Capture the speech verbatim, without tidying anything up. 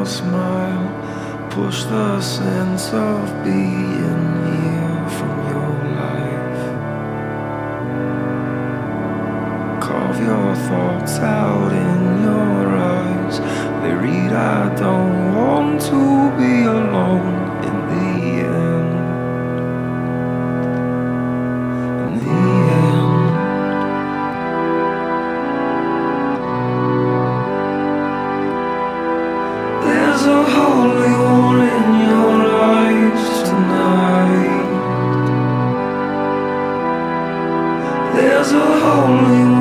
your smile, push the sense of being here from your life. Carve your thoughts out in your eyes. They read, I don't want to be alone in the end. In the end. There's a holy one in your eyes tonight. There's a holy